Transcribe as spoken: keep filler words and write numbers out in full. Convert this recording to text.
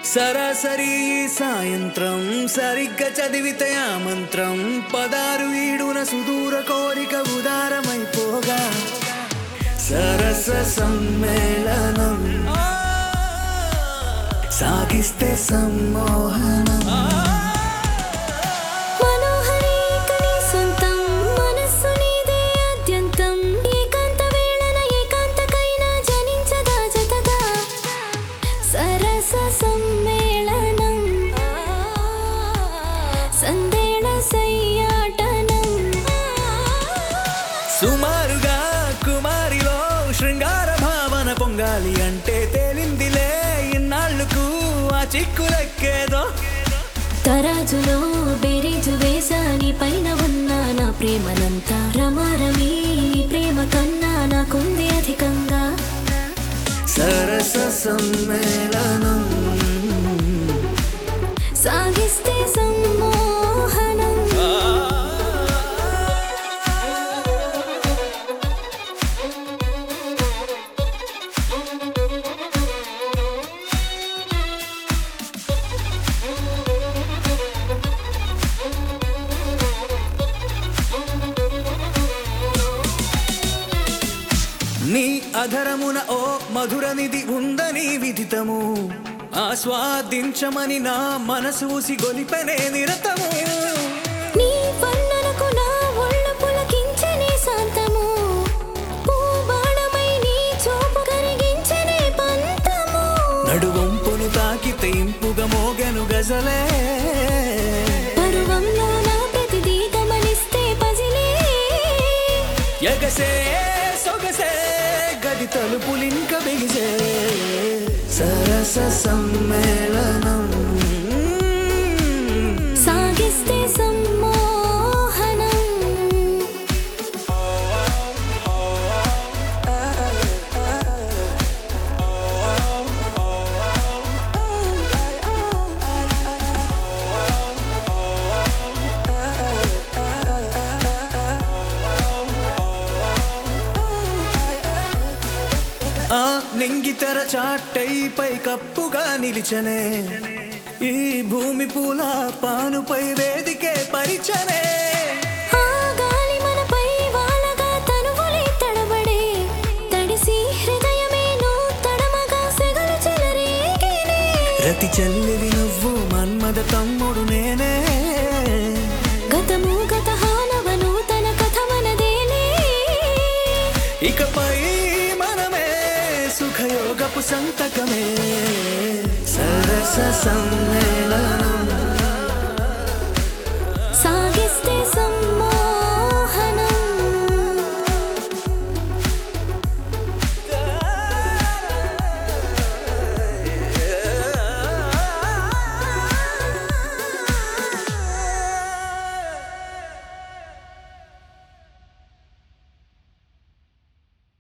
సరాసరి సాయంత్రం సరిగ్గా చదివితే ఆ మంత్రం పదారు ఈడున సుదూర కోరిక ఉదారమైపోగా సరస సమ్మేళనం సాగిస్తే సమ్మోహనం సుమారుగా కుమారిలో శృంగార భావన పొంగాలి అంటే తేలిందిలే ఇన్నాళ్ళకు ఆ చిక్కులెక్కేదో తరాజులో బేరీజు వేసాని పైన ఉన్న నా ప్రేమనంతా రమారమి ప్రేమ కన్నా నాకుంది అధికంగా సరస సమ్మేళనం సాగిస్తే సమ్మోహనం నీ అధరమున ఓ మధుర నిధి ఉందని విదితము ఆస్వాదించమని నా మనసు ఊసి గొలిపెనే నిరతము నీ వర్ణనకు నా ఒళ్ళు పులకించనే శాంతము పూబాణమై నీ చూపు కరిగించనే పంతము నడువంపును తాకితే ఇంపుగా మోగెను గజలే పరువంలో నా ప్రతిదీ గమనిస్తే పజిలే ఎగసే సొగసే గది తలుపులింక బిగిసే సరస సమ్మేళనం సాగిస్తే సమ్మోహనం ఆ నింగితెర చాటై పై కప్పుగా నిలిచనే ఈ భూమి పూల పానుపై వేదికే పరిచనే ఆ గాలి మనపై వాలగా తనువులే తడబడే తడిసి హృదయమేను తడమగా సెగలు చెలరేగినే రతి చెల్లివి నువ్వు మన్మద తమ్ముడు నేనే గతము గత హానవ నూతన కథ మనదేలే ఇకపై సుఖయోగపు సంతకమే సరస సమ్మే